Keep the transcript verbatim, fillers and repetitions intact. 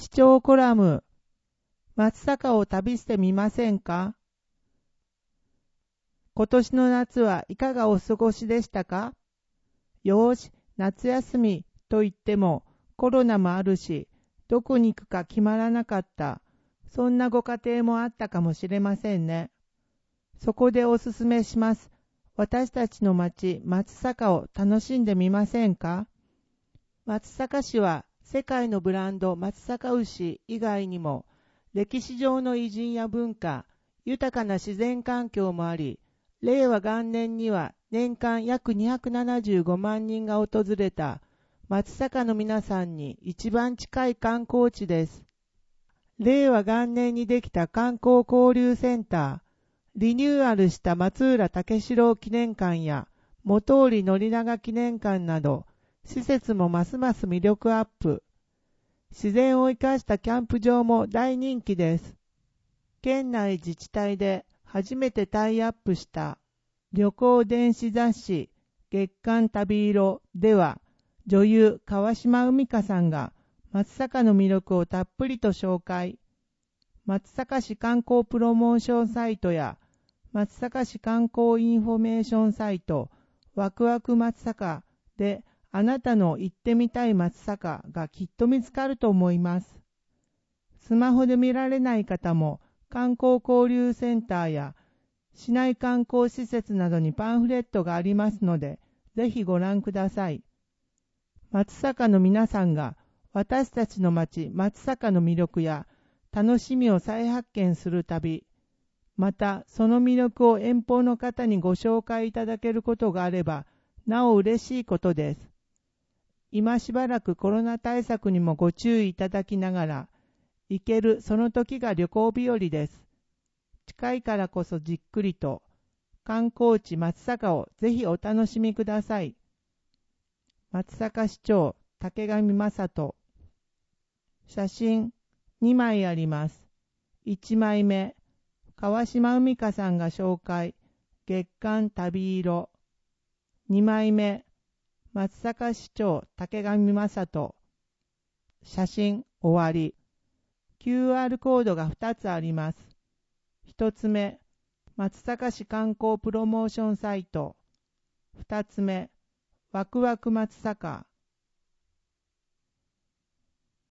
視聴コラム、松阪を旅してみませんか？今年の夏はいかがお過ごしでしたか？よーし、夏休みと言ってもコロナもあるし、どこに行くか決まらなかった。そんなご家庭もあったかもしれませんね。そこでおすすめします。私たちの町、松阪を楽しんでみませんか？松阪市は世界のブランド松阪牛以外にも、歴史上の偉人や文化、豊かな自然環境もあり、令和元年には年間約にひゃくななじゅうごまんにんが訪れた松阪の皆さんに一番近い観光地です。令和元年にできた観光交流センター、リニューアルした松浦武四郎記念館や本居宣長記念館など、施設もますます魅力アップ。自然を生かしたキャンプ場も大人気です。県内自治体で初めてタイアップした旅行電子雑誌月刊旅色では、女優川島海香さんが松阪の魅力をたっぷりと紹介。松阪市観光プロモーションサイトや松阪市観光インフォメーションサイトワクワク松阪で、あなたの行ってみたい松阪がきっと見つかると思います。スマホで見られない方も観光交流センターや市内観光施設などにパンフレットがありますので、ぜひご覧ください。松阪の皆さんが私たちの町松阪の魅力や楽しみを再発見する旅、またその魅力を遠方の方にご紹介いただけることがあれば、なお嬉しいことです。今しばらくコロナ対策にもご注意いただきながら、行けるその時が旅行日和です。近いからこそじっくりと、観光地松阪をぜひお楽しみください。松阪市長竹上正人。写真にまいあります。いちまいめ、川島海香さんが紹介、月刊旅色。にまいめ、松阪市長竹上正人。写真終わり。キューアール コードがふたつあります。ひとつめ、松阪市観光プロモーションサイト。ふたつめ、ワクワク松阪。